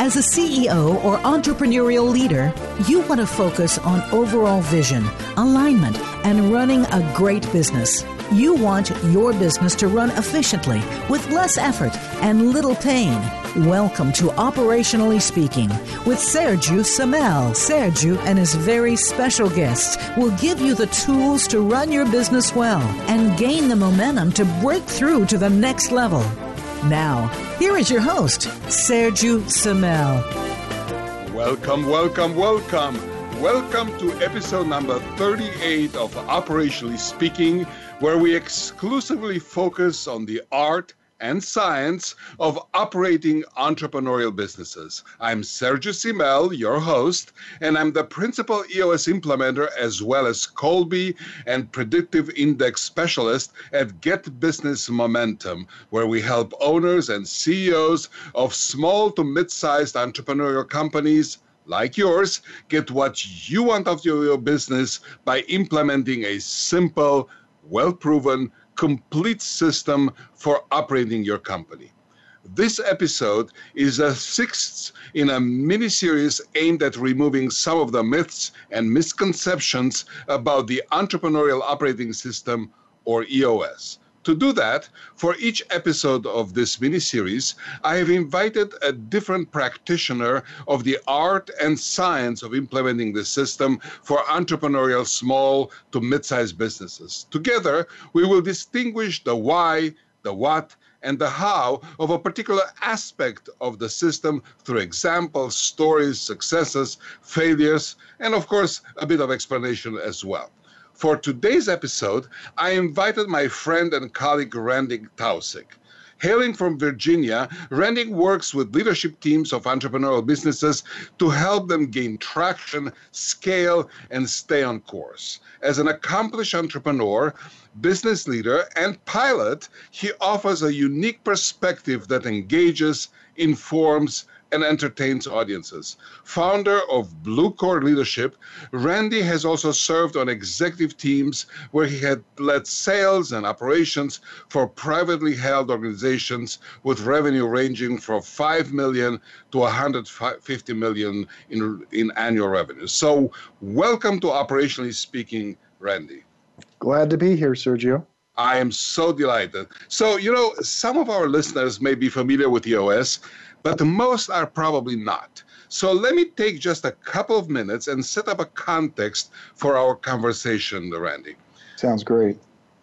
As a CEO or entrepreneurial leader, you want to focus on overall vision, alignment, and running a great business. You want your business to run efficiently with less effort and little pain. Welcome to Operationally Speaking with Sergio Samel. Sergio and his very special guests will give you the tools to run your business well and gain the momentum to break through to the next level. Now, here is your host, Sergio Samel. Welcome, welcome, welcome. Welcome to episode number 38 of Operationally Speaking, where we exclusively focus on the art and science of operating entrepreneurial businesses. I'm Sergio Samel, your host, and I'm the principal EOS implementer as well as Kolbe and predictive index specialist at Get Business Momentum, where we help owners and CEOs of small to mid-sized entrepreneurial companies like yours get what you want out of your business by implementing a simple, well-proven, complete system for operating your company. This episode is a sixth in a mini-series aimed at removing some of the myths and misconceptions about the entrepreneurial operating system, or EOS. To do that, for each episode of this mini-series, I have invited a different practitioner of the art and science of implementing the system for entrepreneurial small to mid-sized businesses. Together, we will distinguish the why, the what, and the how of a particular aspect of the system through examples, stories, successes, failures, and of course, a bit of explanation as well. For today's episode, I invited my friend and colleague Randy Taussig. Hailing from Virginia, Randy works with leadership teams of entrepreneurial businesses to help them gain traction, scale, and stay on course. As an accomplished entrepreneur, business leader, and pilot, he offers a unique perspective that engages, informs, and entertains audiences. Founder of Blue Cord Leadership, Randy has also served on executive teams where he had led sales and operations for privately held organizations with revenue ranging from $5 million to $150 million in annual revenue. So welcome to Operationally Speaking, Randy. Glad to be here, Sergio. I am so delighted. So, some of our listeners may be familiar with EOS, but most are probably not. So let me take just a couple of minutes and set up a context for our conversation, Randy. Sounds great.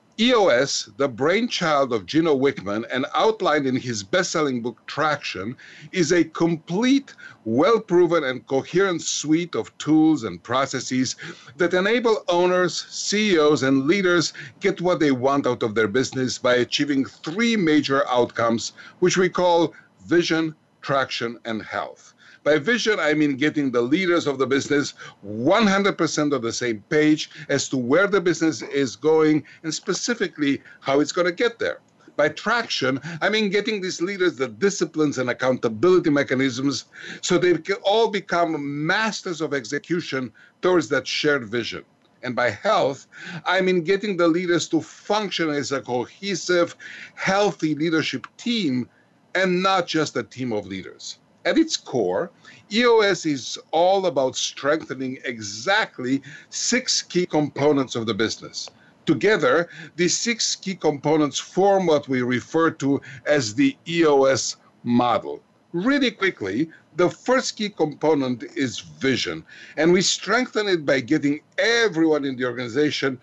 EOS, the brainchild of Gino Wickman and outlined in his best-selling book Traction, is a complete, well-proven and coherent suite of tools and processes that enable owners, CEOs, and leaders get what they want out of their business by achieving three major outcomes, which we call vision, traction, and health. By vision, I mean getting the leaders of the business 100% on the same page as to where the business is going and specifically how it's going to get there. By traction, I mean getting these leaders the disciplines and accountability mechanisms so they can all become masters of execution towards that shared vision. And by health, I mean getting the leaders to function as a cohesive, healthy leadership team and not just a team of leaders. At its core, EOS is all about strengthening exactly 6 key components of the business. Together, these 6 key components form what we refer to as the EOS model. Really quickly, the first key component is vision, and we strengthen it by getting everyone in the organization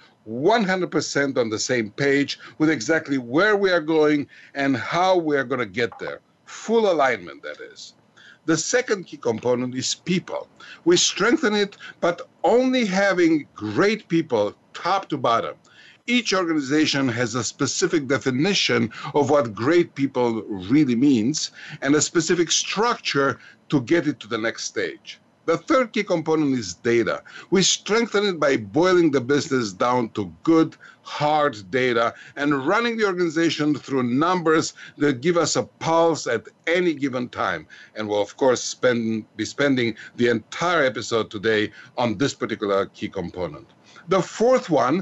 100% on the same page with exactly where we are going and how we are going to get there. Full alignment, that is. The second key component is people. We strengthen it, but only having great people top to bottom. Each organization has a specific definition of what great people really means and a specific structure to get it to the next stage. The third key component is data. We strengthen it by boiling the business down to good, hard data and running the organization through numbers that give us a pulse at any given time. And we'll, of course, be spending the entire episode today on this particular key component. The fourth one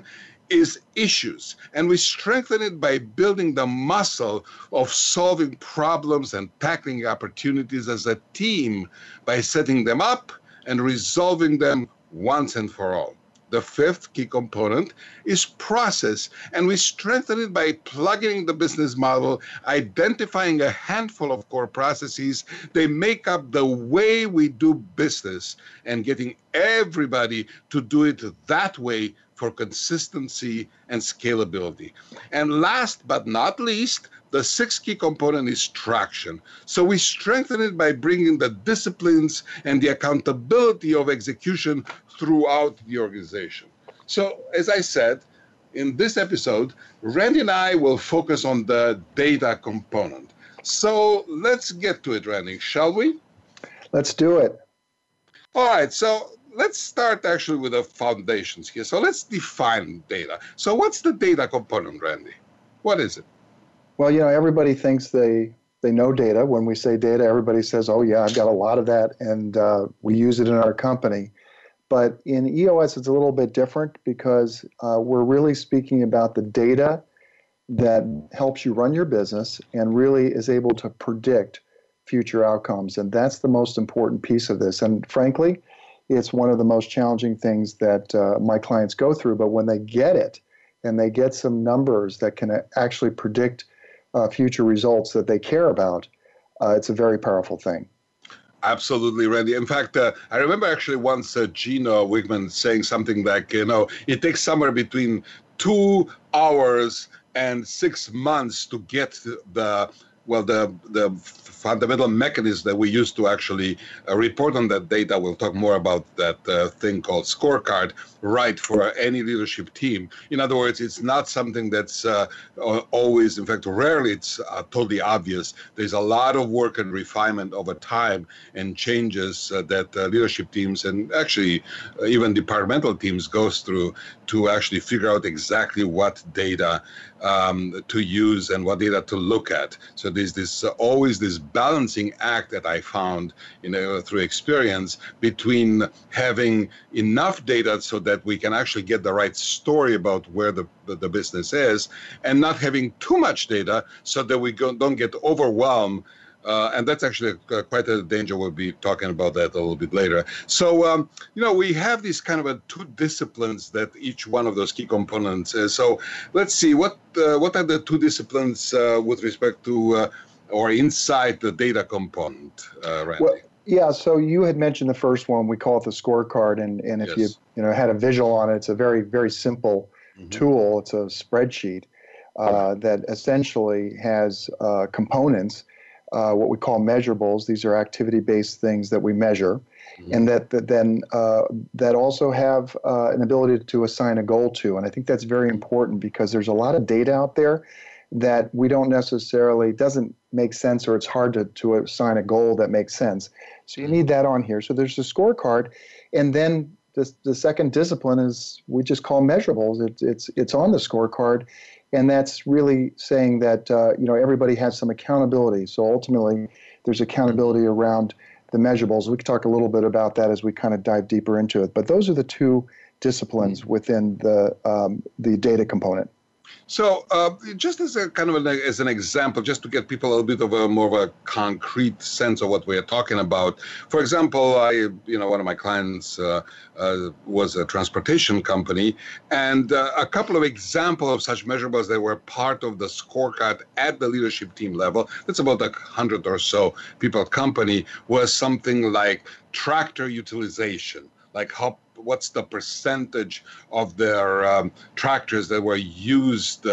is issues, and we strengthen it by building the muscle of solving problems and tackling opportunities as a team by setting them up and resolving them once and for all. The fifth key component is process, and we strengthen it by plugging in the business model, identifying a handful of core processes. They make up the way we do business, and getting everybody to do it that way for consistency and scalability. And last but not least, the sixth key component is traction. So we strengthen it by bringing the disciplines and the accountability of execution throughout the organization. So as I said, in this episode, Randy and I will focus on the data component. So let's get to it, Randy, shall we? Let's do it. All right, so let's start actually with the foundations here. So let's define data. So what's the data component, Randy? What is it? Well, everybody thinks they know data. When we say data, everybody says, oh, yeah, I've got a lot of that, and we use it in our company. But in EOS, it's a little bit different because we're really speaking about the data that helps you run your business and really is able to predict future outcomes. And that's the most important piece of this. And frankly, it's one of the most challenging things that my clients go through. But when they get it and they get some numbers that can actually predict future results that they care about, it's a very powerful thing. Absolutely, Randy. In fact, I remember actually once Gino Wickman saying something like, it takes somewhere between 2 hours and 6 months to get the fundamental mechanism that we use to actually report on that data. We'll talk more about that thing called scorecard, right, for any leadership team. In other words, it's not something that's always, in fact, rarely it's totally obvious. There's a lot of work and refinement over time and changes that leadership teams and actually even departmental teams goes through to actually figure out exactly what data to use and what data to look at. So there's this always this balancing act that I found, through experience between having enough data so that we can actually get the right story about where the business is, and not having too much data so that we don't get overwhelmed. And that's actually quite a danger. We'll be talking about that a little bit later. So, we have these kind of two disciplines that each one of those key components is. So let's see, what are the two disciplines with respect to or inside the data component, Randy? Well, yeah, so you had mentioned the first one. We call it the scorecard. And if Yes. you had a visual on it, it's a very, very simple tool. It's a spreadsheet that essentially has components, what we call measurables. These are activity-based things that we measure, and that also have an ability to assign a goal to. And I think that's very important because there's a lot of data out there that we don't necessarily, doesn't make sense, or it's hard to assign a goal that makes sense. So you need that on here. So there's the scorecard, and then the second discipline is we just call measurables. It's on the scorecard. And that's really saying that everybody has some accountability. So ultimately, there's accountability around the measurables. We can talk a little bit about that as we kind of dive deeper into it. But those are the two disciplines within the data component. So just as a kind of as an example, just to get people a little bit of a more of a concrete sense of what we are talking about. For example, one of my clients was a transportation company, and a couple of examples of such measurables that were part of the scorecard at the leadership team level, that's about 100 or so people company, was something like tractor utilization, like what's the percentage of their tractors that were used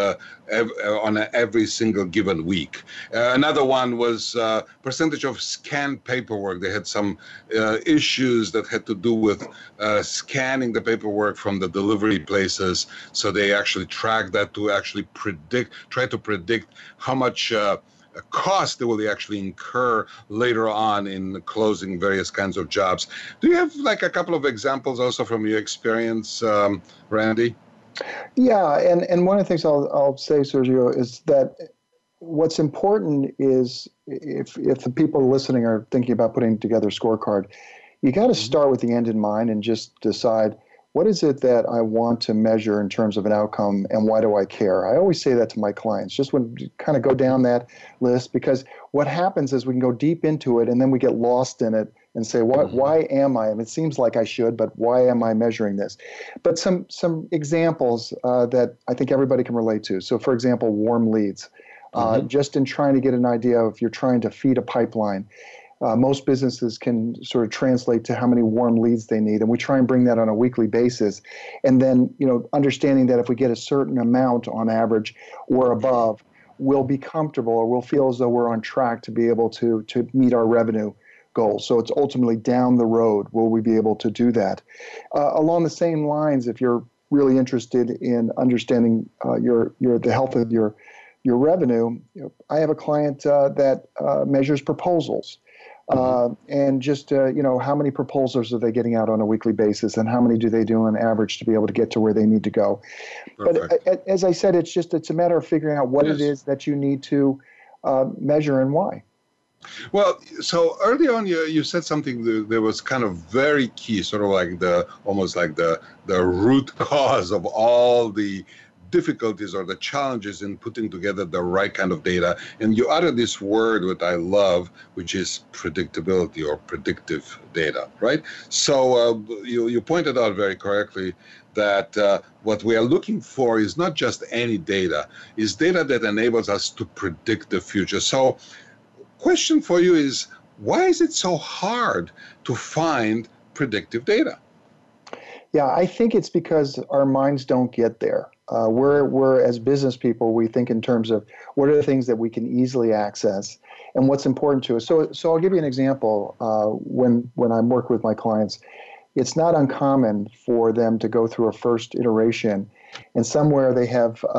on every single given week. Another one was percentage of scanned paperwork. They had some issues that had to do with scanning the paperwork from the delivery places. So they actually tracked that to actually try to predict how much cost they will actually incur later on in closing various kinds of jobs. Do you have like a couple of examples also from your experience, Randy? Yeah, and one of the things I'll say, Sergio, is that what's important is if the people listening are thinking about putting together a scorecard, you got to start with the end in mind and just decide what is it that I want to measure in terms of an outcome, and why do I care? I always say that to my clients, just when you kind of go down that list, because what happens is we can go deep into it and then we get lost in it and say, why am I? And it seems like I should, but why am I measuring this? But some examples that I think everybody can relate to. So, for example, warm leads. Just in trying to get an idea of if you're trying to feed a pipeline. Most businesses can sort of translate to how many warm leads they need, and we try and bring that on a weekly basis. And then, understanding that if we get a certain amount on average or above, we'll be comfortable, or we'll feel as though we're on track to be able to meet our revenue goals. So it's ultimately down the road will we be able to do that. Along the same lines, if you're really interested in understanding the health of your revenue, I have a client that measures proposals. And just, how many proposals are they getting out on a weekly basis, and how many do they do on average to be able to get to where they need to go? Perfect. But as I said, it's a matter of figuring out what it is that you need to measure and why. Well, so early on, you said something that was kind of very key, sort of like almost like the root cause of all the difficulties or the challenges in putting together the right kind of data. And you uttered this word that I love, which is predictability or predictive data, right? So you pointed out very correctly that what we are looking for is not just any data, is data that enables us to predict the future. So question for you is, why is it so hard to find predictive data? Yeah, I think it's because our minds don't get there. We're as business people, we think in terms of what are the things that we can easily access and what's important to us. So I'll give you an example. When I work with my clients, it's not uncommon for them to go through a first iteration, and somewhere they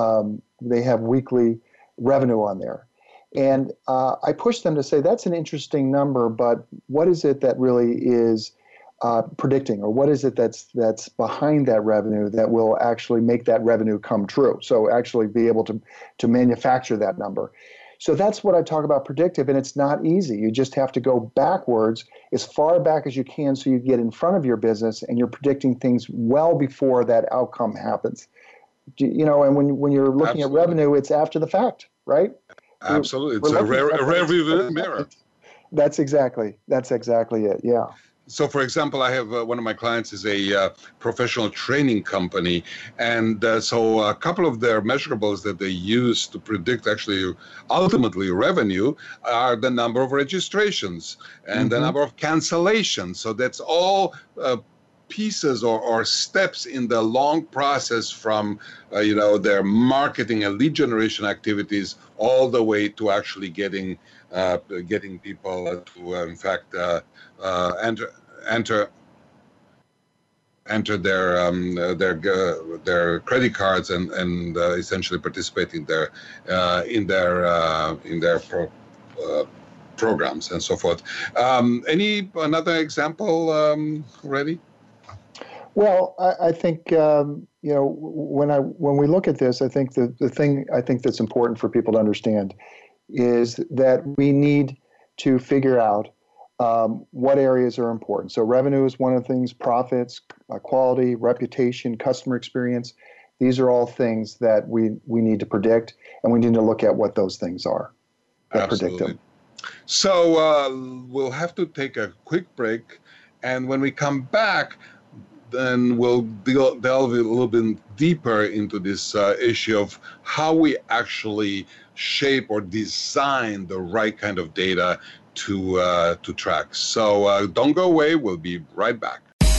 have weekly revenue on there. And I push them to say, that's an interesting number, but what is it that really is predicting, or what is it that's behind that revenue that will actually make that revenue come true? So actually be able to manufacture that number. So that's what I talk about predictive, and it's not easy. You just have to go backwards as far back as you can so you get in front of your business and you're predicting things well before that outcome happens. And when you're looking at revenue, it's after the fact, right? Absolutely. It's a rare view mirror. That's exactly it, yeah. So, for example, I have one of my clients is a professional training company, and so a couple of their measurables that they use to predict actually ultimately revenue are the number of registrations and the number of cancellations. So that's all pieces or steps in the long process from their marketing and lead generation activities all the way to actually getting people to in fact enter their credit cards and essentially participate in their programs and so forth. Another example ready? Well, I think when we look at this, I think the thing I think that's important for people to understand is that we need to figure out what areas are important. So revenue is one of the things, profits, quality, reputation, customer experience. These are all things that we need to predict, and we need to look at what those things are that predict them. So we'll have to take a quick break, and when we come back, then we'll delve a little bit deeper into this issue of how we actually shape or design the right kind of data to track. So don't go away. We'll be right back.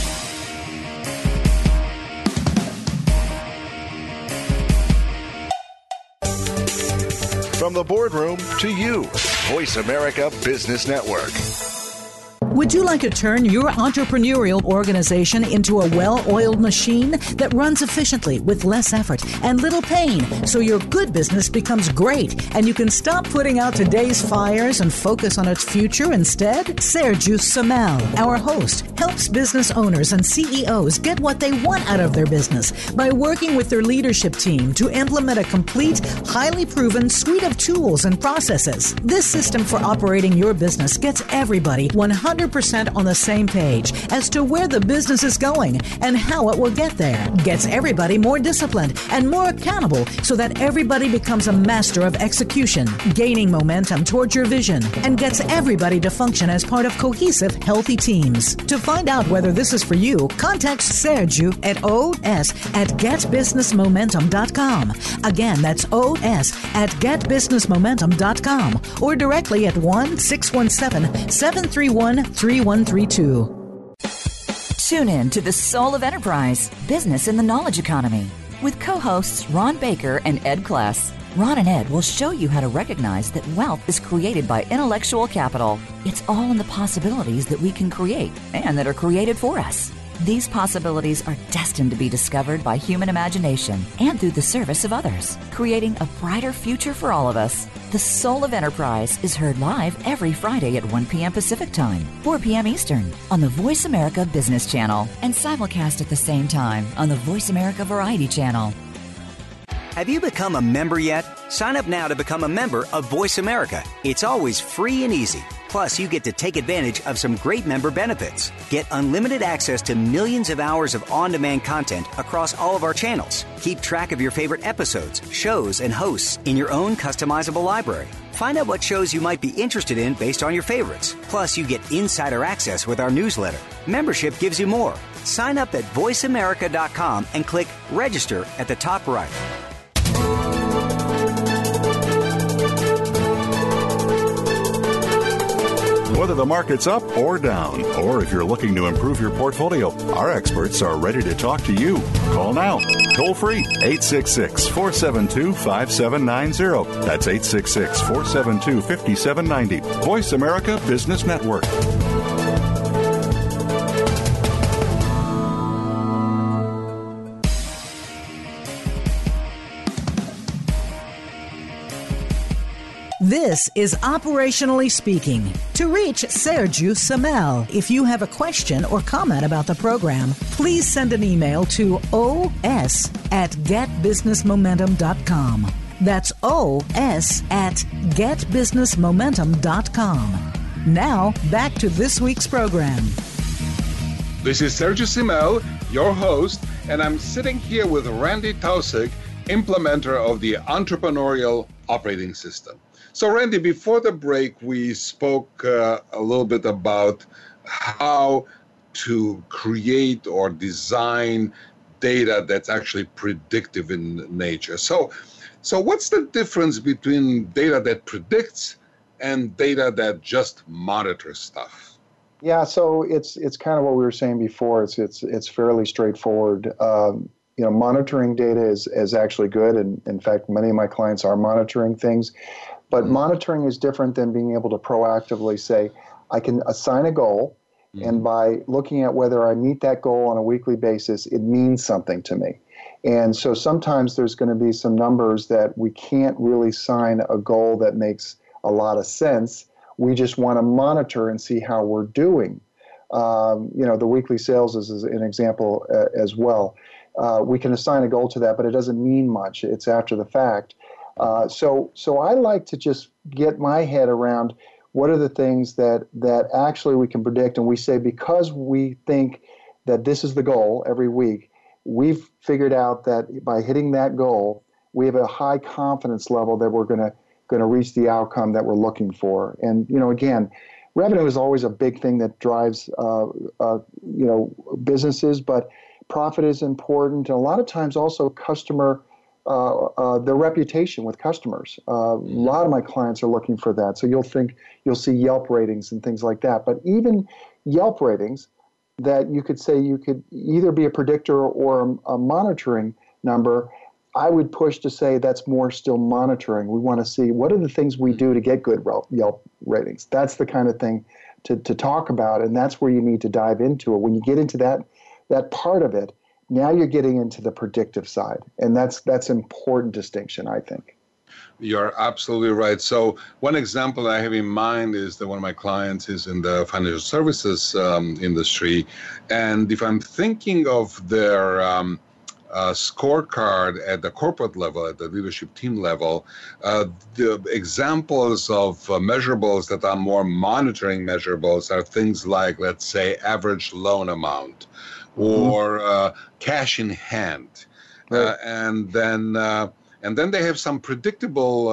From the boardroom to you, Voice America Business Network. Would you like to turn your entrepreneurial organization into a well-oiled machine that runs efficiently with less effort and little pain so your good business becomes great and you can stop putting out today's fires and focus on its future instead? Sergiu Samel, our host, helps business owners and CEOs get what they want out of their business by working with their leadership team to implement a complete, highly proven suite of tools and processes. This system for operating your business gets everybody 100% 100% on the same page as to where the business is going and how it will get there. Gets everybody more disciplined and more accountable so that everybody becomes a master of execution, gaining momentum towards your vision, and gets everybody to function as part of cohesive, healthy teams. To find out whether this is for you, contact Sergio at os@getbusinessmomentum.com. Again, that's os@getbusinessmomentum.com or directly at 1-617-731-3132. Tune in to The Soul of Enterprise, Business in the Knowledge Economy, with co-hosts Ron Baker and Ed Kless. Ron and Ed will show you how to recognize that wealth is created by intellectual capital. It's all in the possibilities that we can create and that are created for us. These possibilities are destined to be discovered by human imagination and through the service of others, creating a brighter future for all of us. The Soul of Enterprise is heard live every Friday at 1 p.m. Pacific Time, 4 p.m. Eastern on the Voice America Business Channel and simulcast at the same time on the Voice America Variety Channel. Have you become a member yet? Sign up now to become a member of Voice America. It's always free and easy. Plus, you get to take advantage of some great member benefits. Get unlimited access to millions of hours of on-demand content across all of our channels. Keep track of your favorite episodes, shows, and hosts in your own customizable library. Find out what shows you might be interested in based on your favorites. Plus, you get insider access with our newsletter. Membership gives you more. Sign up at voiceamerica.com and click register at the top right. Whether the market's up or down, or if you're looking to improve your portfolio, our experts are ready to talk to you. Call now. Toll free, 866-472-5790. That's 866-472-5790. Voice America Business Network. This is Operationally Speaking. To reach Sergio Samel, if you have a question or comment about the program, please send an email to os@getbusinessmomentum.com. That's os@getbusinessmomentum.com. Now, back to this week's program. This is Sergio Samel, your host, and I'm sitting here with Randy Taussig, implementer of the Entrepreneurial Operating System. So, Randy, before the break, we spoke a little bit about how to create or design data that's actually predictive in nature. So what's the difference between data that predicts and data that just monitors stuff? Yeah, so it's kind of what we were saying before. It's fairly straightforward. Monitoring data is actually good, and in fact, many of my clients are monitoring things. But monitoring is different than being able to proactively say, I can assign a goal, and by looking at whether I meet that goal on a weekly basis, it means something to me. And so sometimes there's going to be some numbers that we can't really assign a goal that makes a lot of sense. We just want to monitor and see how we're doing. The weekly sales is an example as well. We can assign a goal to that, but it doesn't mean much. It's after the fact. So I like to just get my head around what are the things that actually we can predict, and we say because we think that this is the goal every week, we've figured out that by hitting that goal, we have a high confidence level that we're going to reach the outcome that we're looking for. And again, revenue is always a big thing that drives businesses, but profit is important. And a lot of times also customer. Their reputation with customers. A lot of my clients are looking for that. So you'll see Yelp ratings and things like that. But even Yelp ratings that you could say you could either be a predictor or a monitoring number, I would push to say that's more still monitoring. We want to see what are the things we do to get good Yelp ratings. That's the kind of thing to talk about, and that's where you need to dive into it. When you get into that part of it, now you're getting into the predictive side, and that's an important distinction, I think. You're absolutely right. So one example I have in mind is that one of my clients is in the financial services industry, and if I'm thinking of their scorecard at the corporate level, at the leadership team level, the examples of measurables that are more monitoring measurables are things like, let's say, average loan amount or cash in hand. Right. And then they have some predictive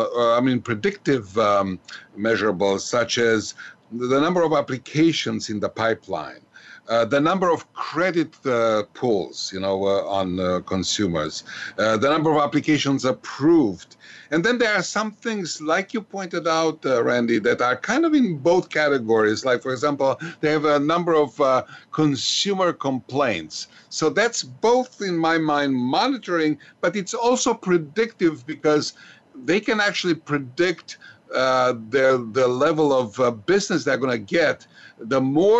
measurables, such as the number of applications in the pipeline, the number of credit pulls, on consumers, the number of applications approved. And then there are some things, like you pointed out, Randy, that are kind of in both categories. Like, for example, they have a number of consumer complaints. So that's both, in my mind, monitoring, but it's also predictive because they can actually predict the level of business they're going to get. The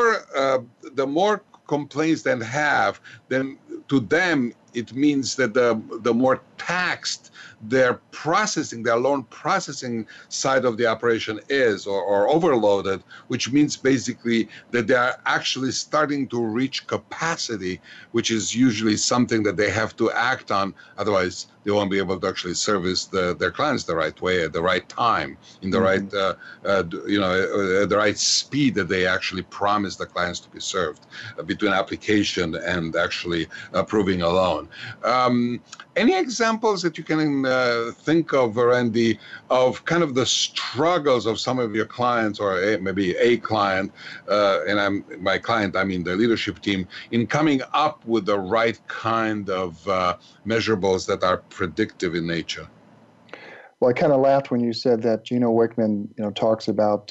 more complaints they have, then to them it means that the more taxed their loan processing side of the operation is, or overloaded, which means basically that they are actually starting to reach capacity, which is usually something that they have to act on. Otherwise, they won't be able to actually service their clients the right way, at the right time, in the right, the right speed that they actually promise the clients to be served between application and actually approving a loan. Any examples that you can think of, Randy, of kind of the struggles of some of your clients, or maybe a client, and by client I mean the leadership team, in coming up with the right kind of measurables that are predictive in nature? Well, I kind of laughed when you said that Gino Wickman, talks about,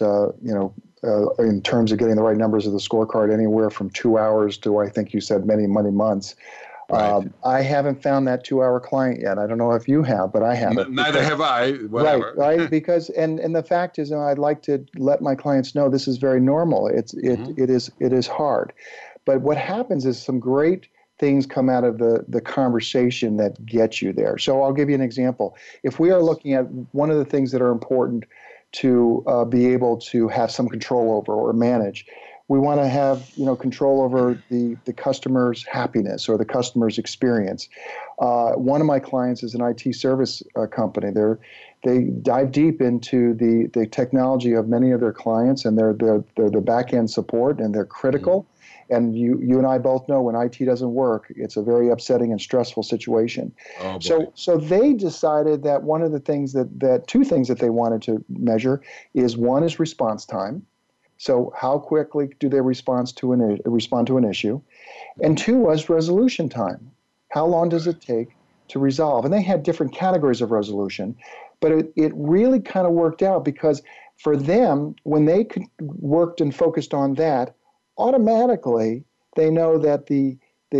in terms of getting the right numbers of the scorecard, anywhere from 2 hours to, I think you said, many months. Right. I haven't found that 2-hour client yet. I don't know if you have, but I haven't. Neither have I. Whatever. Right. Because and the fact is, I'd like to let my clients know this is very normal. It is hard, but what happens is some great things come out of the conversation that get you there. So I'll give you an example. If we are looking at one of the things that are important to be able to have some control over or manage, we want to have control over the customer's happiness or the customer's experience. One of my clients is an IT service company. They dive deep into the technology of many of their clients, and they're the back end support, and they're critical. And you and I both know when IT doesn't work, it's a very upsetting and stressful situation. Oh, boy. So they decided that one of the things that two things that they wanted to measure is, one is response time. So how quickly do they respond to an issue? And two was resolution time. How long does it take to resolve? And they had different categories of resolution, but it really kind of worked out because for them, when they worked and focused on that, automatically they know that the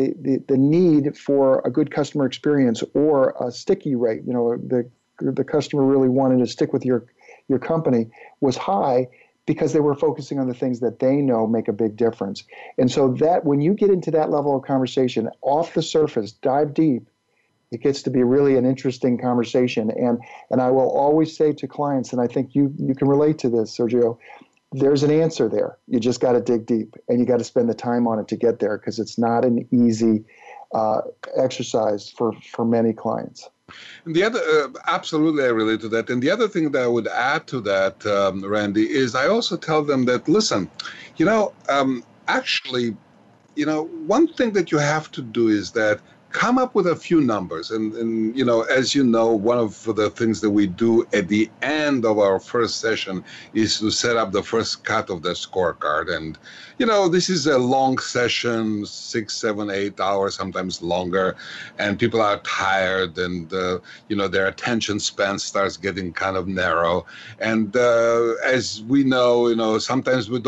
need for a good customer experience or a sticky rate, the customer really wanted to stick with your company, was high, because they were focusing on the things that they know make a big difference. And so that when you get into that level of conversation, off the surface, dive deep, it gets to be really an interesting conversation. And I will always say to clients, and I think you can relate to this, Sergio, there's an answer there. You just got to dig deep, and you got to spend the time on it to get there, because it's not an easy exercise for many clients. And the other, absolutely, I relate to that. And the other thing that I would add to that, Randy, is I also tell them that, listen, actually, one thing that you have to do is that come up with a few numbers. And as you know, one of the things that we do at the end of our first session is to set up the first cut of the scorecard. And, this is a long session, 6, 7, 8 hours, sometimes longer, and people are tired, and, their attention span starts getting kind of narrow. And as we know, sometimes we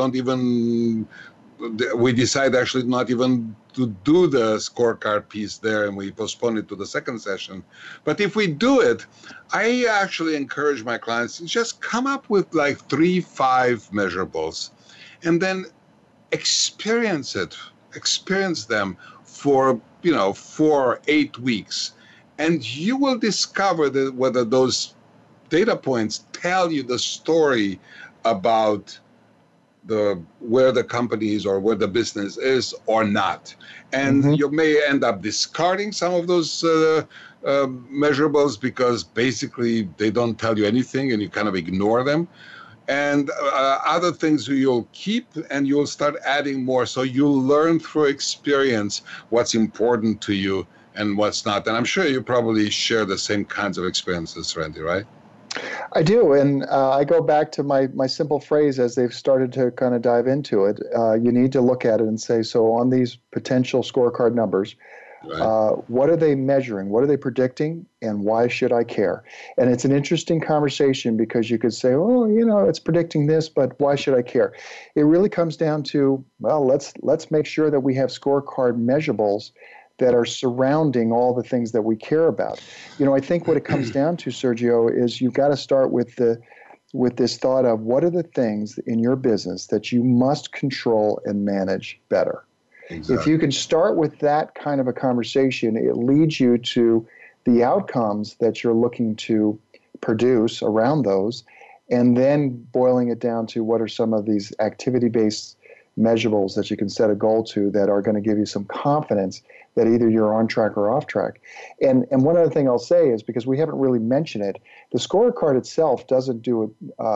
decide actually not even to do the scorecard piece there, and we postpone it to the second session. But if we do it, I actually encourage my clients to just come up with like 3-5 measurables, and then experience them for 4 or 8 weeks, and you will discover that whether those data points tell you the story about where the company is or where the business is or not. And you may end up discarding some of those measurables because basically they don't tell you anything and you kind of ignore them. And other things you'll keep and you'll start adding more. So you'll learn through experience what's important to you and what's not. And I'm sure you probably share the same kinds of experiences, Randy, right? I do, and I go back to my simple phrase as they've started to kind of dive into it. You need to look at it and say, so on these potential scorecard numbers, what are they measuring? What are they predicting? And why should I care? And it's an interesting conversation because you could say, oh, it's predicting this, but why should I care? It really comes down to, well, let's make sure that we have scorecard measurables that are surrounding all the things that we care about. I think what it comes down to, Sergio, is you've got to start with this thought of what are the things in your business that you must control and manage better. Exactly. If you can start with that kind of a conversation, it leads you to the outcomes that you're looking to produce around those, and then boiling it down to what are some of these activity-based measurables that you can set a goal to that are going to give you some confidence that either you're on track or off track. And one other thing I'll say is, because we haven't really mentioned it, the scorecard itself doesn't do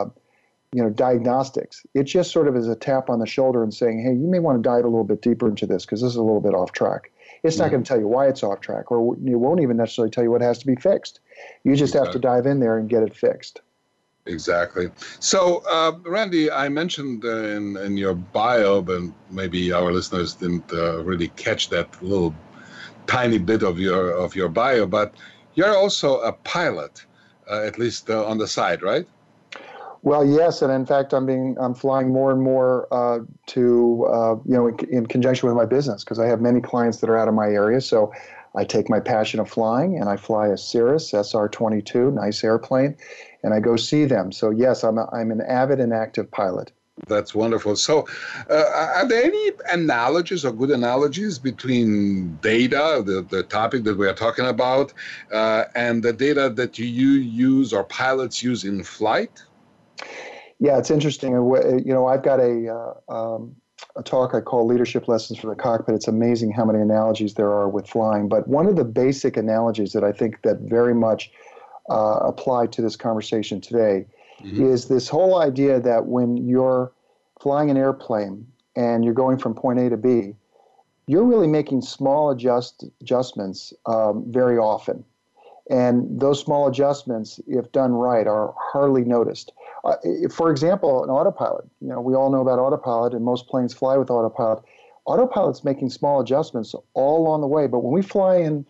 diagnostics. It just sort of is a tap on the shoulder and saying, hey, you may want to dive a little bit deeper into this because this is a little bit off track. It's not going to tell you why it's off track, or it won't even necessarily tell you what has to be fixed. You just have to dive in there and get it fixed. Exactly. So, Randy, I mentioned in your bio, but maybe our listeners didn't really catch that little tiny bit of your bio, but you're also a pilot, at least on the side, right? Well, yes, and in fact, I'm flying more and more in conjunction with my business because I have many clients that are out of my area. So I take my passion of flying and I fly a Cirrus SR-22, nice airplane, and I go see them. So yes, I'm an avid and active pilot. That's wonderful. So are there any analogies or good analogies between data, the topic that we are talking about, and the data that you use or pilots use in flight? Yeah, it's interesting. I've got a talk I call Leadership Lessons for the Cockpit. It's amazing how many analogies there are with flying. But one of the basic analogies that I think that very much apply to this conversation today is this whole idea that when you're flying an airplane and you're going from point A to B, you're really making small adjustments very often. And those small adjustments, if done right, are hardly noticed. For example, an autopilot. We all know about autopilot, and most planes fly with autopilot. Autopilot's making small adjustments all along the way, but when we fly in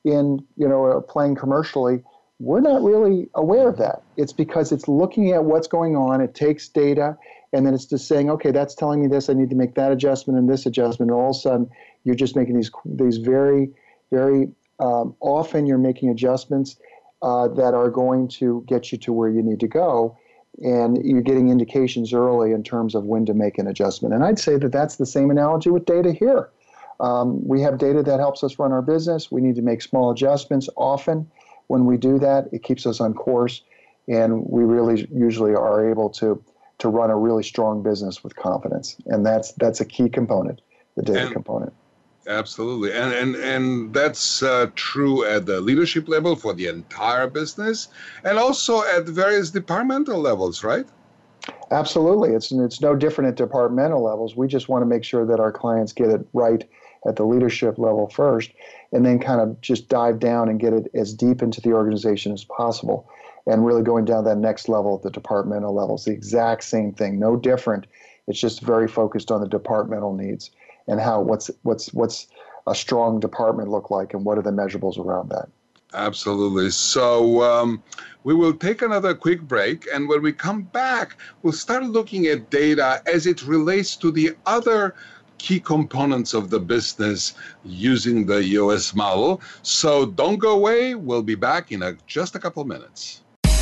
a plane commercially, we're not really aware of that. It's because it's looking at what's going on. It takes data, and then it's just saying, okay, that's telling me this. I need to make that adjustment and this adjustment. And all of a sudden, you're just making these very, very often you're making adjustments that are going to get you to where you need to go. And you're getting indications early in terms of when to make an adjustment. And I'd say that that's the same analogy with data here. We have data that helps us run our business. We need to make small adjustments often. When we do that, it keeps us on course, and we really usually are able to run a really strong business with confidence. And that's a key component, the data component. Absolutely. And that's true at the leadership level for the entire business and also at various departmental levels, right? Absolutely. It's no different at departmental levels. We just want to make sure that our clients get it right at the leadership level first, and then kind of just dive down and get it as deep into the organization as possible, and really going down that next level at the departmental levels. The exact same thing, no different. It's just very focused on the departmental needs and how what's a strong department look like, and what are the measurables around that. Absolutely. So we will take another quick break, and when we come back, we'll start looking at data as it relates to the other key components of the business using the EOS model. So don't go away. We'll be back in just a couple minutes.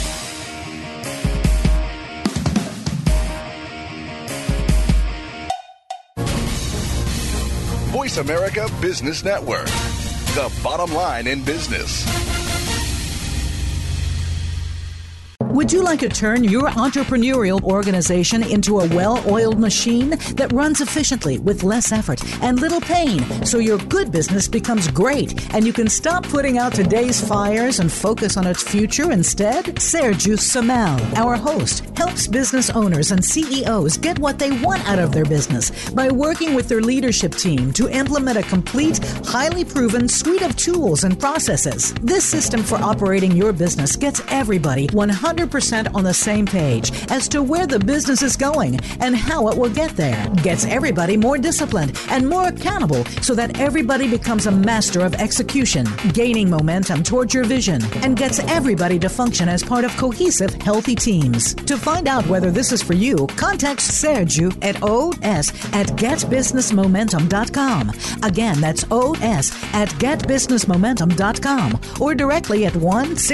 Voice America Business Network, the bottom line in business. Would you like to turn your entrepreneurial organization into a well-oiled machine that runs efficiently with less effort and little pain so your good business becomes great and you can stop putting out today's fires and focus on its future instead? Sergio Samel, our host, helps business owners and CEOs get what they want out of their business by working with their leadership team to implement a complete, highly proven suite of tools and processes. This system for operating your business gets everybody 100% on the same page as to where the business is going and how it will get there. Gets everybody more disciplined and more accountable so that everybody becomes a master of execution, gaining momentum towards your vision, and gets everybody to function as part of cohesive, healthy teams. To find out whether this is for you, contact Sergio at os@getbusinessmomentum.com. Again, that's os@getbusinessmomentum.com or directly at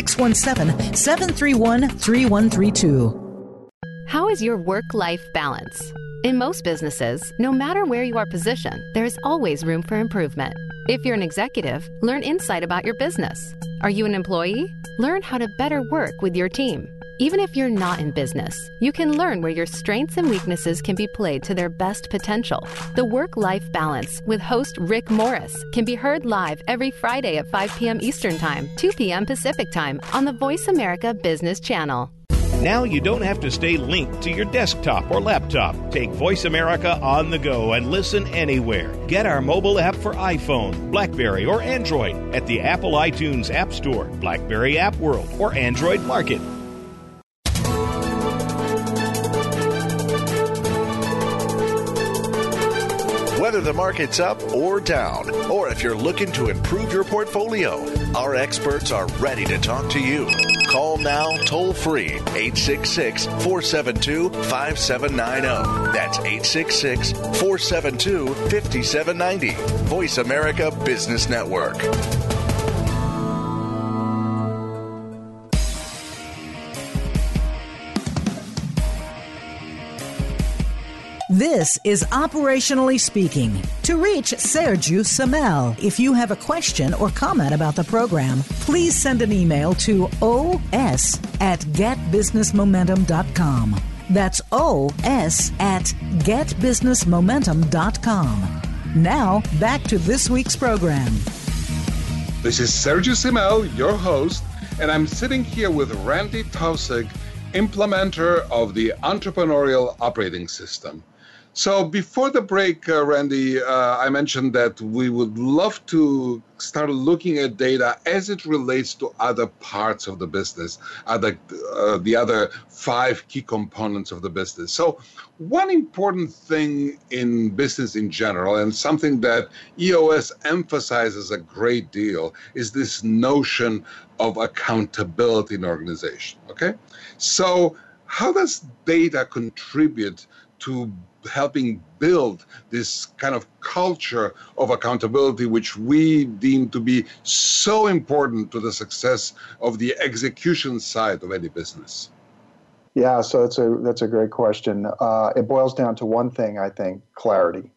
1-617-731-3132. How is your work-life balance? In most businesses, no matter where you are positioned, there is always room for improvement. If you're an executive, learn insight about your business. Are you an employee? Learn how to better work with your team. Even if you're not in business, you can learn where your strengths and weaknesses can be played to their best potential. The Work-Life Balance with host Rick Morris can be heard live every Friday at 5 p.m. Eastern Time, 2 p.m. Pacific Time on the Voice America Business Channel. Now you don't have to stay linked to your desktop or laptop. Take Voice America on the go and listen anywhere. Get our mobile app for iPhone, BlackBerry, or Android at the Apple iTunes App Store, BlackBerry App World, or Android Market. Whether the market's up or down, or if you're looking to improve your portfolio, our experts are ready to talk to you. Call now toll free 866-472-5790. That's 866-472-5790. Voice America Business Network. This is Operationally Speaking. To reach Sergio Samel, if you have a question or comment about the program, please send an email to os@getbusinessmomentum.com. That's os@getbusinessmomentum.com. Now, back to this week's program. This is Sergio Samel, your host, and I'm sitting here with Randy Taussig, implementer of the Entrepreneurial Operating System. So before the break, Randy, I mentioned that we would love to start looking at data as it relates to other parts of the business, the other 5 key components of the business. So one important thing in business in general, and something that EOS emphasizes a great deal, is this notion of accountability in an organization, okay? So how does data contribute to helping build this kind of culture of accountability, which we deem to be so important to the success of the execution side of any business? Yeah, so that's a great question. It boils down to one thing, I think: clarity.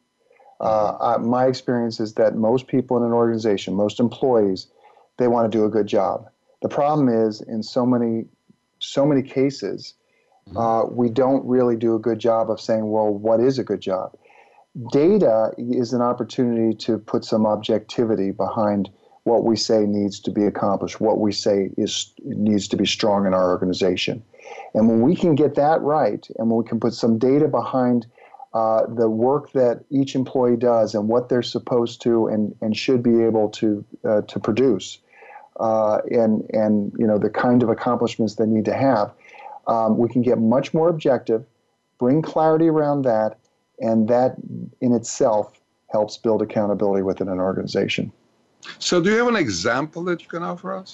My experience is that most people in an organization, most employees, they want to do a good job. The problem is, in so many cases, we don't really do a good job of saying, well, what is a good job? Data is an opportunity to put some objectivity behind what we say needs to be accomplished, what we say needs to be strong in our organization. And when we can get that right, and when we can put some data behind the work that each employee does and what they're supposed to and should be able to produce, and the kind of accomplishments they need to have, we can get much more objective, bring clarity around that, and that in itself helps build accountability within an organization. So do you have an example that you can offer us?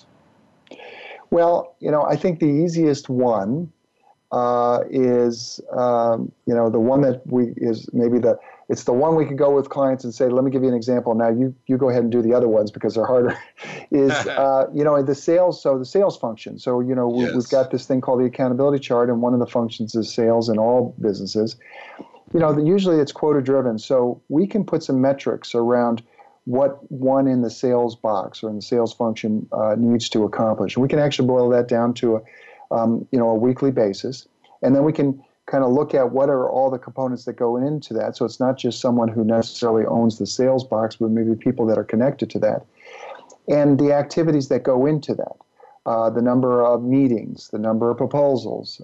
Well, I think the easiest one is, the one that it's the one we could go with clients and say, let me give you an example. Now you go ahead and do the other ones because they're harder, is, the sales function. So, Yes. We've got this thing called the accountability chart, and one of the functions is sales in all businesses. Usually it's quota driven. So we can put some metrics around what one in the sales box or in the sales function needs to accomplish. We can actually boil that down to a weekly basis. And then we can kind of look at what are all the components that go into that. So it's not just someone who necessarily owns the sales box, but maybe people that are connected to that. And the activities that go into that. The number of meetings, the number of proposals,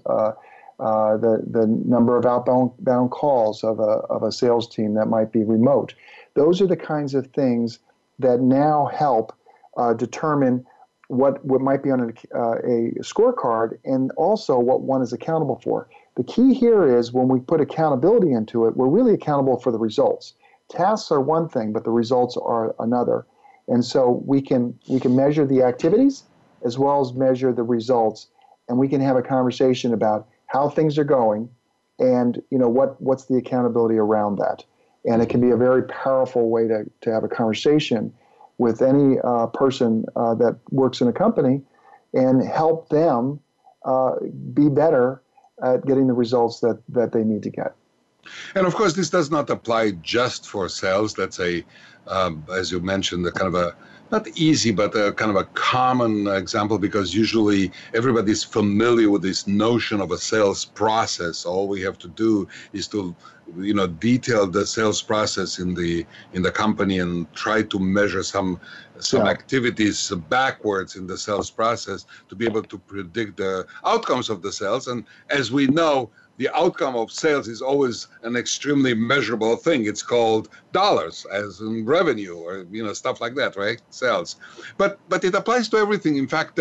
the number of outbound calls of a sales team that might be remote. Those are the kinds of things that now help determine what might be on a scorecard and also what one is accountable for. The key here is when we put accountability into it, we're really accountable for the results. Tasks are one thing, but the results are another. And so we can measure the activities as well as measure the results, and we can have a conversation about how things are going and what's the accountability around that. And it can be a very powerful way to have a conversation with any person that works in a company and help them be better at getting the results that they need to get. And of course, this does not apply just for sales. Let's say, as you mentioned, the kind of a not easy, but a kind of a common example, because usually everybody's familiar with this notion of a sales process. All we have to do is to, detail the sales process in the company and try to measure some activities backwards in the sales process to be able to predict the outcomes of the sales. And as we know, the outcome of sales is always an extremely measurable thing. It's called dollars, as in revenue, or stuff like that, right? Sales, but it applies to everything. In fact,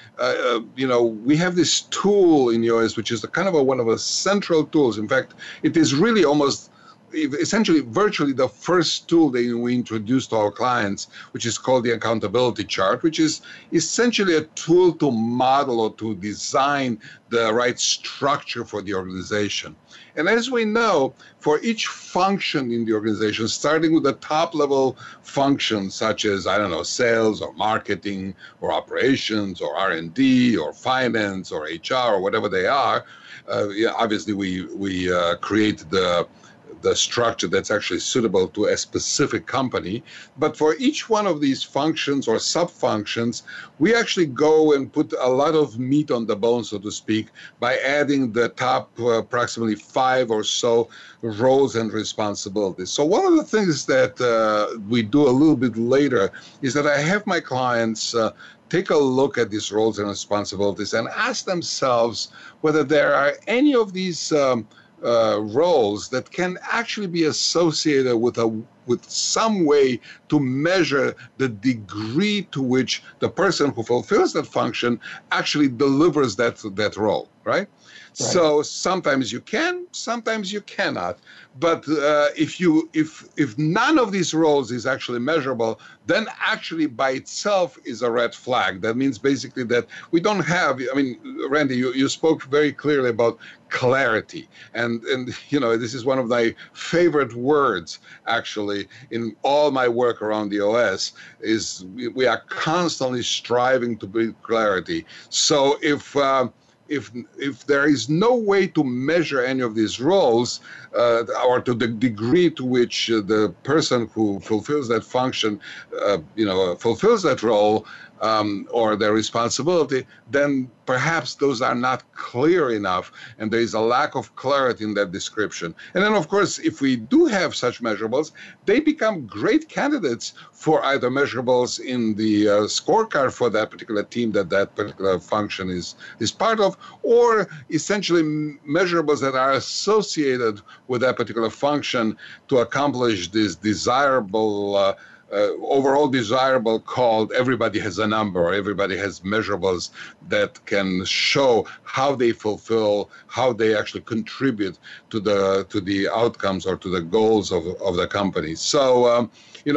we have this tool in EOS, which is one of the central tools. In fact, it is really almost essentially virtually the first tool that we introduced to our clients, which is called the accountability chart, which is essentially a tool to model or to design the right structure for the organization. And as we know, for each function in the organization, starting with the top level functions such as, sales or marketing or operations or R&D or finance or HR or whatever they are, obviously we create the structure that's actually suitable to a specific company. But for each one of these functions or sub-functions, we actually go and put a lot of meat on the bone, so to speak, by adding the top approximately 5 or so roles and responsibilities. So one of the things that we do a little bit later is that I have my clients take a look at these roles and responsibilities and ask themselves whether there are any of these roles that can actually be associated with some way to measure the degree to which the person who fulfills that function actually delivers that role, right? So sometimes you can, sometimes you cannot. But if none of these roles is actually measurable, then actually by itself is a red flag. That means basically that we don't have, Randy, you spoke very clearly about clarity. And this is one of my favorite words, actually, in all my work around the OS, is we are constantly striving to build clarity. So if there is no way to measure any of these roles, or to the degree to which the person who fulfills that function, fulfills that role, or their responsibility, then perhaps those are not clear enough, and there is a lack of clarity in that description. And then, of course, if we do have such measurables, they become great candidates for either measurables in the scorecard for that particular team that particular function is part of, or essentially measurables that are associated with that particular function to accomplish this desirable overall desirable called everybody has a number, or everybody has measurables that can show how they fulfill, how they actually contribute to the outcomes or to the goals of the company. So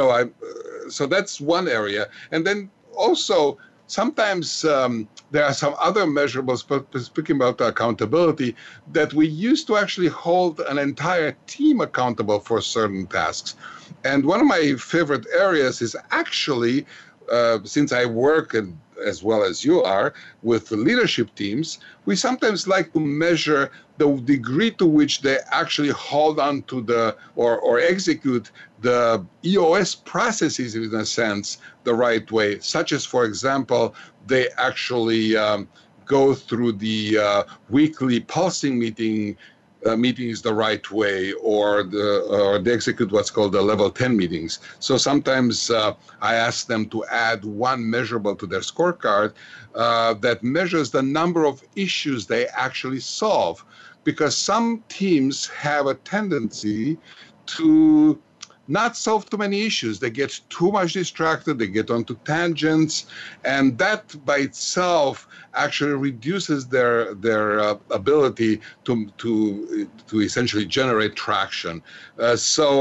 so that's one area. And then also sometimes there are some other measurables, but speaking about accountability, that we used to actually hold an entire team accountable for certain tasks. And one of my favorite areas is actually, since I work, as well as you are, with leadership teams, we sometimes like to measure the degree to which they actually hold on to or execute the EOS processes, in a sense, the right way, such as, for example, they actually go through the weekly pulsing meetings the right way, or they execute what's called the level 10 meetings. So sometimes I ask them to add one measurable to their scorecard that measures the number of issues they actually solve, because some teams have a tendency to not solve too many issues. They get too much distracted, they get onto tangents, and that by itself actually reduces their ability to essentially generate traction. So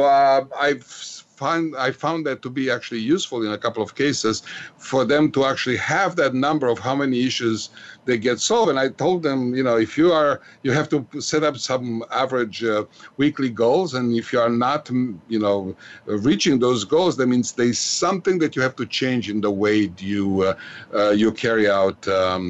I found that to be actually useful in a couple of cases for them to actually have that number of how many issues they get solved. And I told them, if you have to set up some average weekly goals, and if you are not, reaching those goals, that means there's something that you have to change in the way you carry out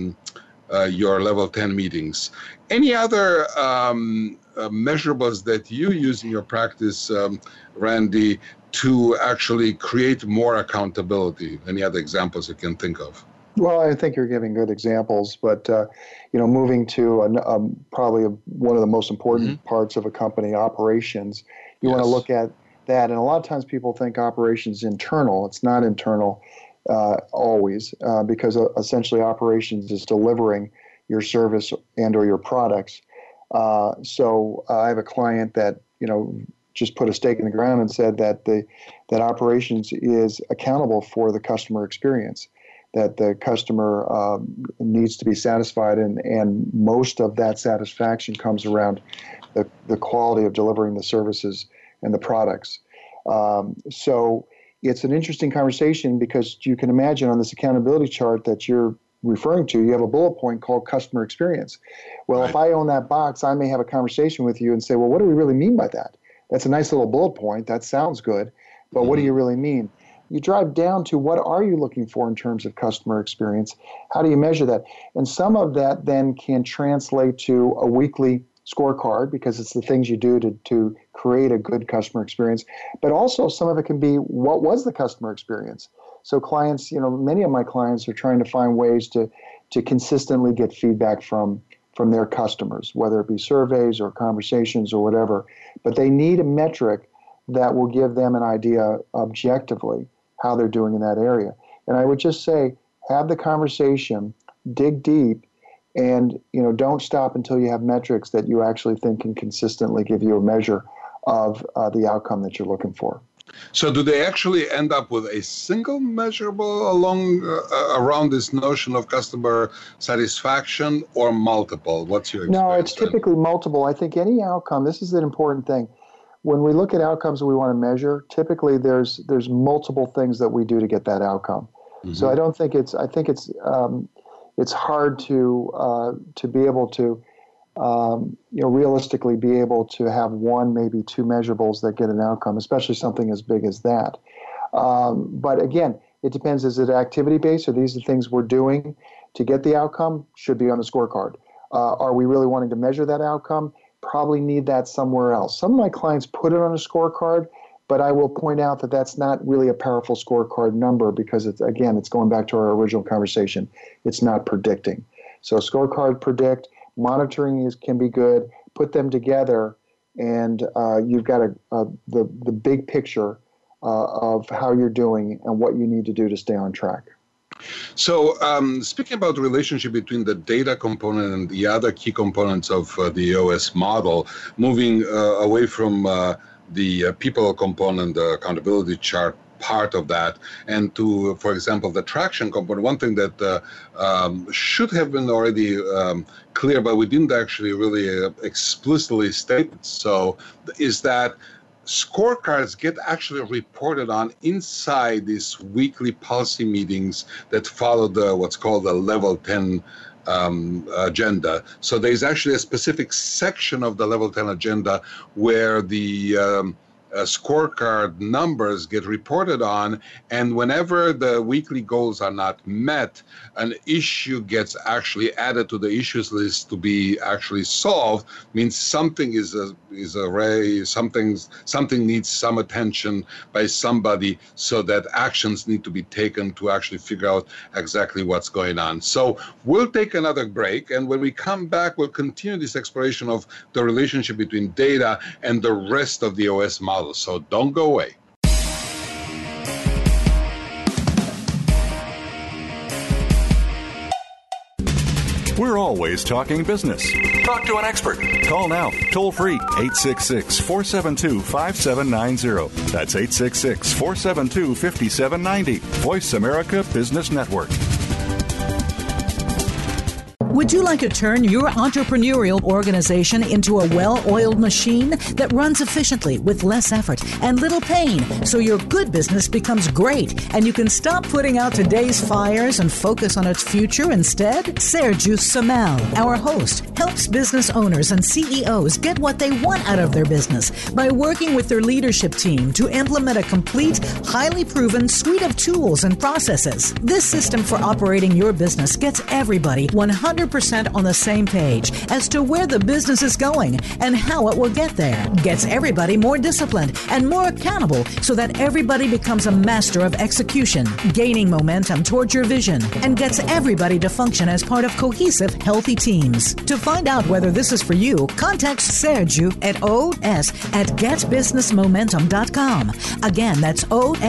your level 10 meetings. Any other measurables that you use in your practice, Randy, to actually create more accountability? Any other examples you can think of? Well, I think you're giving good examples, but moving to probably one of the most important parts of a company, operations, you want to look at that. And a lot of times people think operations is internal. It's not internal always, because essentially operations is delivering your service and or your products. So I have a client that just put a stake in the ground and said that that operations is accountable for the customer experience, that the customer needs to be satisfied, and most of that satisfaction comes around the quality of delivering the services and the products. So it's an interesting conversation, because you can imagine on this accountability chart that you're referring to, you have a bullet point called customer experience. Well, if I own that box, I may have a conversation with you and say, well, what do we really mean by that? That's a nice little bullet point. That sounds good. But what do you really mean? You drive down to what are you looking for in terms of customer experience? How do you measure that? And some of that then can translate to a weekly scorecard, because it's the things you do to create a good customer experience. But also some of it can be, what was the customer experience? So clients, many of my clients are trying to find ways to consistently get feedback from their customers, whether it be surveys or conversations or whatever. But they need a metric that will give them an idea objectively how they're doing in that area. And I would just say, have the conversation, dig deep, and don't stop until you have metrics that you actually think can consistently give you a measure of the outcome that you're looking for. So do they actually end up with a single measurable around this notion of customer satisfaction, or multiple? What's your experience? No, it's typically multiple. I think any outcome, this is an important thing. When we look at outcomes that we want to measure, typically there's multiple things that we do to get that outcome. So I think it's hard to be able to realistically be able to have one, maybe two measurables that get an outcome, especially something as big as that. But again, it depends. Is it activity-based? Are these the things we're doing to get the outcome? Should be on the scorecard. Are we really wanting to measure that outcome? Probably need that somewhere else. Some of my clients put it on a scorecard, but I will point out that that's not really a powerful scorecard number, because it's going back to our original conversation. It's not predicting. So scorecard predict. Monitoring can be good. Put them together, and you've got the big picture of how you're doing and what you need to do to stay on track. So speaking about the relationship between the data component and the other key components of the OS model, moving away from the people component, the accountability chart part of that, and to, for example, the traction component, one thing that should have been already clear, but we didn't actually really explicitly state so, is that scorecards get actually reported on inside these weekly policy meetings that follow what's called the level 10 agenda. So there's actually a specific section of the level 10 agenda where the scorecard numbers get reported on, and whenever the weekly goals are not met, an issue gets actually added to the issues list to be actually solved. Means something something needs some attention by somebody, so that actions need to be taken to actually figure out exactly what's going on. So we'll take another break, and when we come back, we'll continue this exploration of the relationship between data and the rest of the OS model. So don't go away. We're always talking business. Talk to an expert. Call now, toll free, 866-472-5790. That's 866-472-5790. Voice America Business Network. Would you like to turn your entrepreneurial organization into a well-oiled machine that runs efficiently with less effort and little pain, so your good business becomes great and you can stop putting out today's fires and focus on its future instead? Sergiu Samel, our host, helps business owners and CEOs get what they want out of their business by working with their leadership team to implement a complete, highly proven suite of tools and processes. This system for operating your business gets everybody 100% on the same page as to where the business is going and how it will get there. Gets everybody more disciplined and more accountable so that everybody becomes a master of execution, gaining momentum towards your vision, and gets everybody to function as part of cohesive, healthy teams. To find out whether this is for you, contact Sergiu at os@getbusinessmomentum.com. Again, that's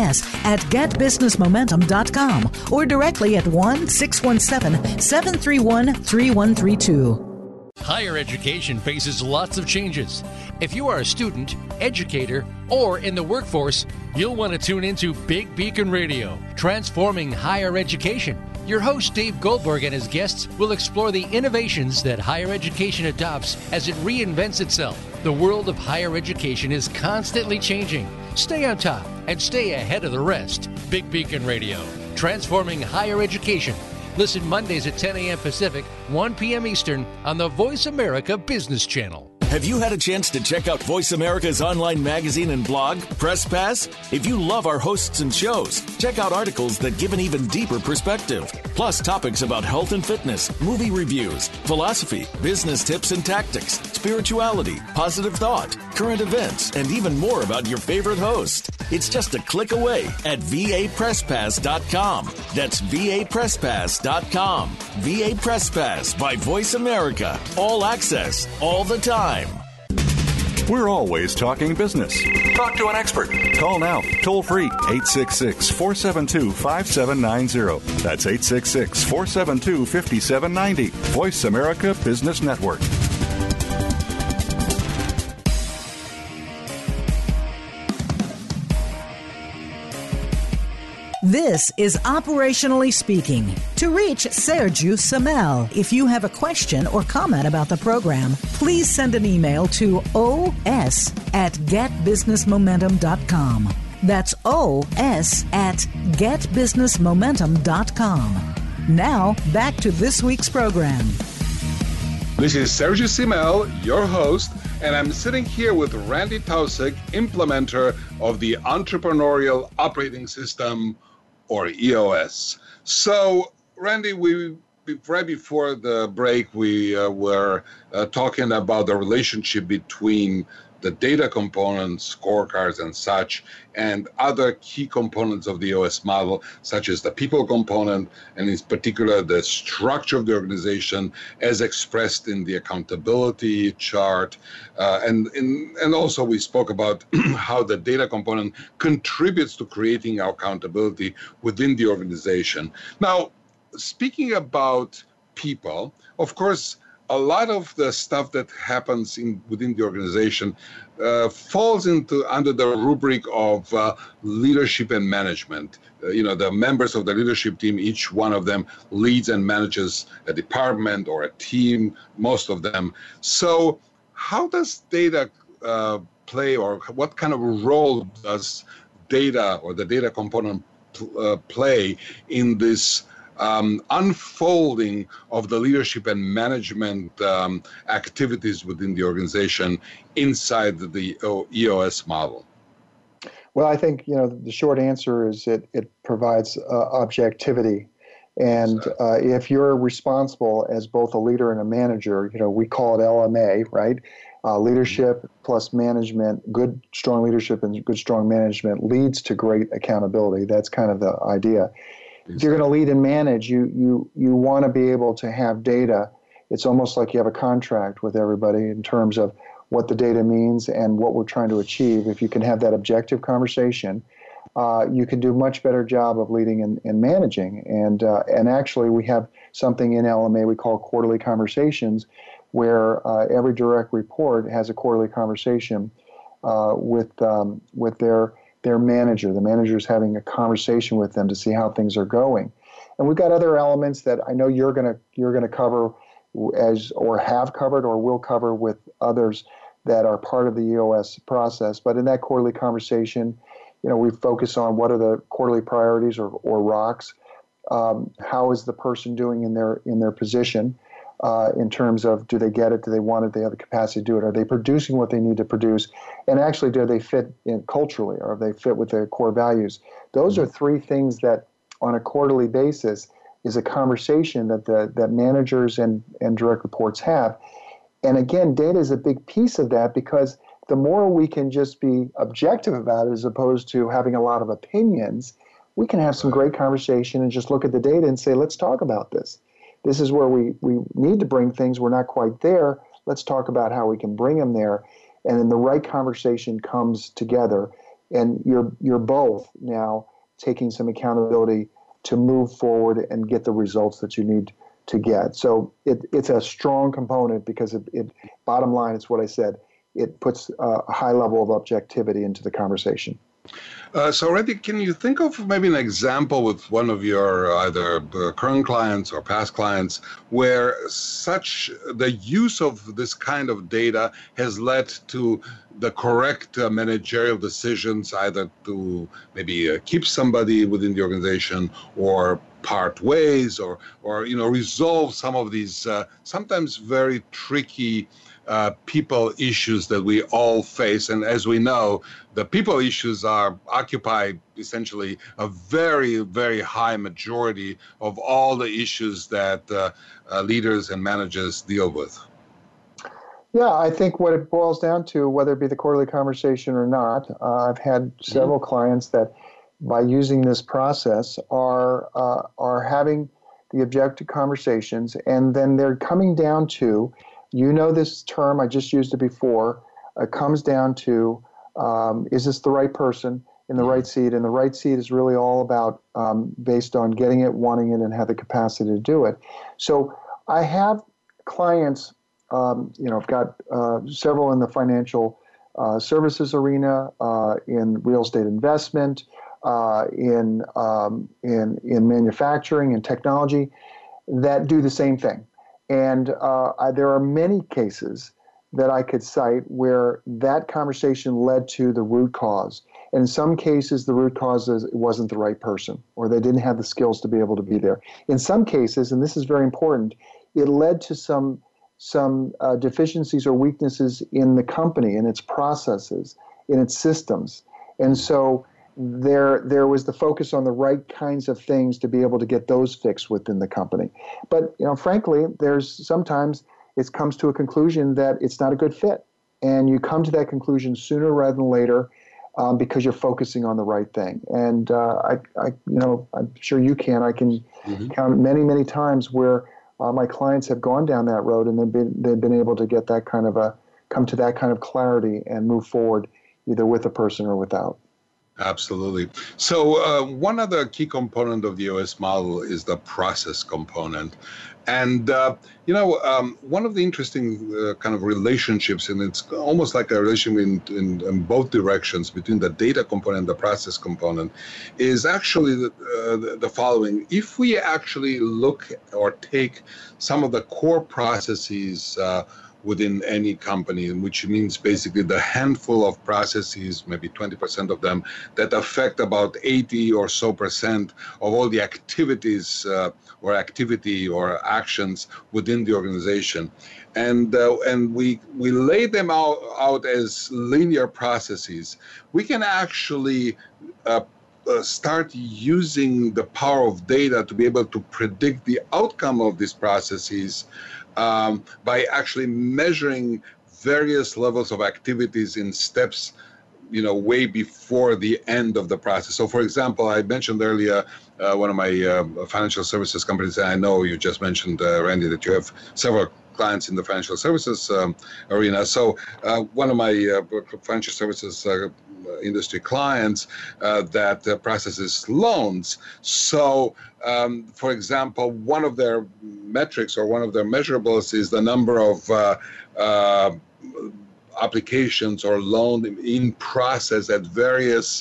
os@getbusinessmomentum.com, or directly at 1-617-731-3132. Higher education faces lots of changes. If you are a student, educator, or in the workforce, you'll want to tune into Big Beacon Radio, transforming higher education. Your host, Dave Goldberg, and his guests will explore the innovations that higher education adopts as it reinvents itself. The world of higher education is constantly changing. Stay on top and stay ahead of the rest. Big Beacon Radio, transforming higher education. Listen Mondays at 10 a.m. Pacific, 1 p.m. Eastern on the Voice America Business Channel. Have you had a chance to check out Voice America's online magazine and blog, Press Pass? If you love our hosts and shows, check out articles that give an even deeper perspective. Plus topics about health and fitness, movie reviews, philosophy, business tips and tactics, spirituality, positive thought, current events, and even more about your favorite host. It's just a click away at vapresspass.com. That's vapresspass.com. VA Press Pass by Voice America. All access, all the time. We're always talking business. Talk to an expert. Call now, toll free, 866-472-5790. That's 866-472-5790. Voice America Business Network. This is Operationally Speaking. To reach Sergiu Samel, if you have a question or comment about the program, please send an email to os@getbusinessmomentum.com. That's os@getbusinessmomentum.com. Now, back to this week's program. This is Sergiu Samel, your host, and I'm sitting here with Randy Taussig, implementer of the Entrepreneurial Operating System, or EOS. So, Randy, right before the break, we were talking about the relationship between the data components, scorecards and such, and other key components of the EOS model, such as the people component, and in particular the structure of the organization as expressed in the accountability chart. And also we spoke about how the data component contributes to creating our accountability within the organization. Now, speaking about people, of course, a lot of the stuff that happens within the organization falls under the rubric of leadership and management. The members of the leadership team, each one of them leads and manages a department or a team, most of them. So how does data play, or what kind of role does data or the data component play in this unfolding of the leadership and management activities within the organization inside the EOS model? Well, I think the short answer is it provides objectivity, and if you're responsible as both a leader and a manager, we call it LMA, right? Leadership plus management, good strong leadership and good strong management leads to great accountability. That's kind of the idea. If you're going to lead and manage, you want to be able to have data. It's almost like you have a contract with everybody in terms of what the data means and what we're trying to achieve. If you can have that objective conversation, you can do a much better job of leading and managing. And actually, we have something in LMA we call quarterly conversations, where every direct report has a quarterly conversation with their manager. The manager's having a conversation with them to see how things are going. And we've got other elements that I know you're gonna cover or have covered or will cover with others that are part of the EOS process. But in that quarterly conversation, we focus on what are the quarterly priorities or rocks. How is the person doing in their position? In terms of, do they get it? Do they want it? Do they have the capacity to do it? Are they producing what they need to produce? And actually, do they fit in culturally, or they fit with their core values? Those are three things that, on a quarterly basis, is a conversation that managers and direct reports have. And again, data is a big piece of that, because the more we can just be objective about it as opposed to having a lot of opinions, we can have some great conversation and just look at the data and say, let's talk about this. This is where we need to bring things. We're not quite there. Let's talk about how we can bring them there. And then the right conversation comes together. And you're both now taking some accountability to move forward and get the results that you need to get. So it's a strong component, because it bottom line, it's what I said, it puts a high level of objectivity into the conversation. So, Randy, can you think of maybe an example with one of your either current clients or past clients where the use of this kind of data has led to the correct managerial decisions, either to maybe keep somebody within the organization or part ways or resolve some of these sometimes very tricky people issues that we all face? And as we know, the people issues occupy essentially a very, very high majority of all the issues that leaders and managers deal with. Yeah, I think what it boils down to, whether it be the quarterly conversation or not, I've had several clients that, by using this process, are having the objective conversations, and then they're coming down to, this term, I just used it before, it comes down to, is this the right person in the right seat? And the right seat is really all about based on getting it, wanting it, and have the capacity to do it. So I have clients, I've got several in the financial services arena, in real estate investment, in manufacturing and technology, that do the same thing. And there are many cases that I could cite where that conversation led to the root cause. And in some cases, the root cause is it wasn't the right person, or they didn't have the skills to be able to be there. In some cases, and this is very important, it led to some deficiencies or weaknesses in the company, in its processes, in its systems. And so there was the focus on the right kinds of things to be able to get those fixed within the company. But frankly, there's sometimes it comes to a conclusion that it's not a good fit, and you come to that conclusion sooner rather than later, because you're focusing on the right thing. And I'm sure you can. I can count many, many times where my clients have gone down that road, and they've been able to get that kind of come to that kind of clarity and move forward, either with a person or without. Absolutely. So one other key component of the EOS model is the process component. And, one of the interesting kind of relationships, and it's almost like a relationship in both directions between the data component and the process component, is actually the following. If we actually look or take some of the core processes within any company, which means basically the handful of processes, maybe 20% of them, that affect about 80 or so percent of all the activities or actions within the organization. And we lay them out as linear processes. We can actually start using the power of data to be able to predict the outcome of these processes by actually measuring various levels of activities in steps, way before the end of the process. So, for example, I mentioned earlier one of my financial services companies, and I know you just mentioned, Randy, that you have several clients in the financial services arena. So one of my financial services industry clients that processes loans. So, for example, one of their metrics or one of their measurables is the number of applications or loan in process at various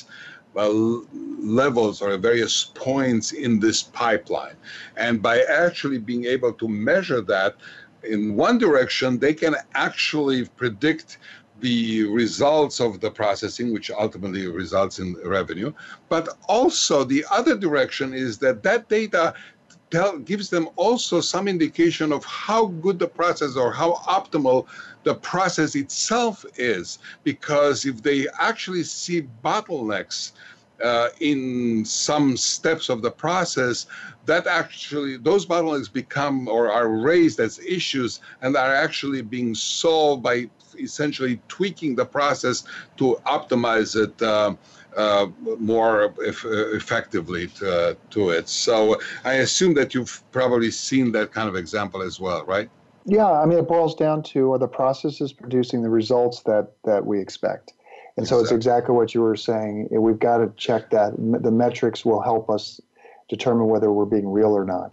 levels or at various points in this pipeline. And by actually being able to measure that in one direction, they can actually predict the results of the processing, which ultimately results in revenue. But also the other direction is that data gives them also some indication of how good the process or how optimal the process itself is. Because if they actually see bottlenecks in some steps of the process, that actually those bottlenecks become or are raised as issues and are actually being solved by essentially tweaking the process to optimize it more effectively to it. So I assume that you've probably seen that kind of example as well, right? Yeah, I mean, it boils down to are the processes producing the results that we expect? And so it's exactly what you were saying. We've got to check that. The metrics will help us determine whether we're being real or not.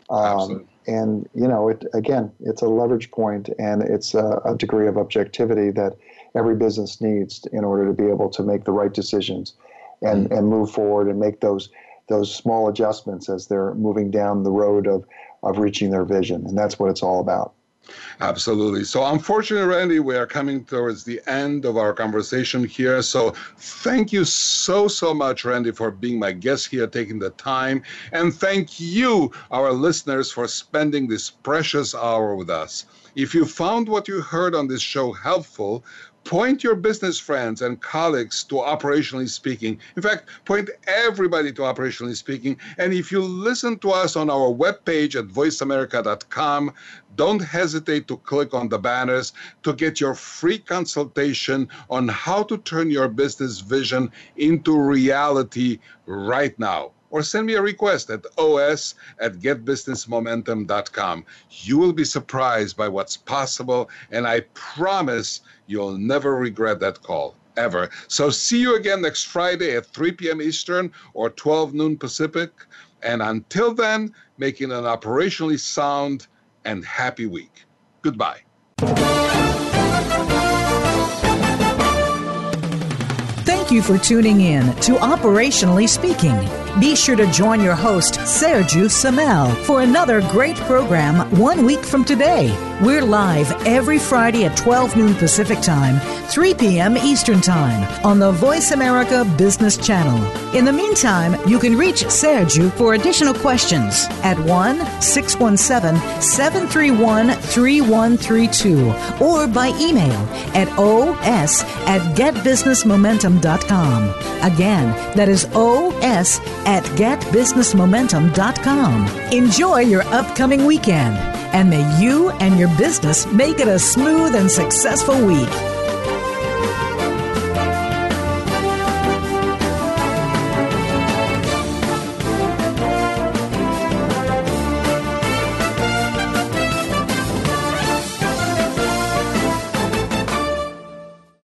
And, it's a leverage point, and it's a degree of objectivity that every business needs in order to be able to make the right decisions and move forward and make those small adjustments as they're moving down the road of reaching their vision. And that's what it's all about. Absolutely. So unfortunately, Randy, we are coming towards the end of our conversation here. So thank you so much, Randy, for being my guest here, taking the time. And thank you, our listeners, for spending this precious hour with us. If you found what you heard on this show helpful, point your business friends and colleagues to Operationally Speaking. In fact, point everybody to Operationally Speaking. And if you listen to us on our webpage at voiceamerica.com, don't hesitate to click on the banners to get your free consultation on how to turn your business vision into reality right now. Or send me a request at os@getbusinessmomentum.com. You will be surprised by what's possible, and I promise you'll never regret that call, ever. So see you again next Friday at 3 p.m. Eastern or 12 noon Pacific. And until then, making an operationally sound and happy week. Goodbye. Thank you for tuning in to Operationally Speaking. Be sure to join your host, Sergio Samel, for another great program 1 week from today. We're live every Friday at 12 noon Pacific Time, 3 p.m. Eastern Time on the Voice America Business Channel. In the meantime, you can reach Sergio for additional questions at 1-617-731-3132 or by email at os@getbusinessmomentum.com. Again, that is os@getbusinessmomentum.com. Enjoy your upcoming weekend, and may you and your business make it a smooth and successful week.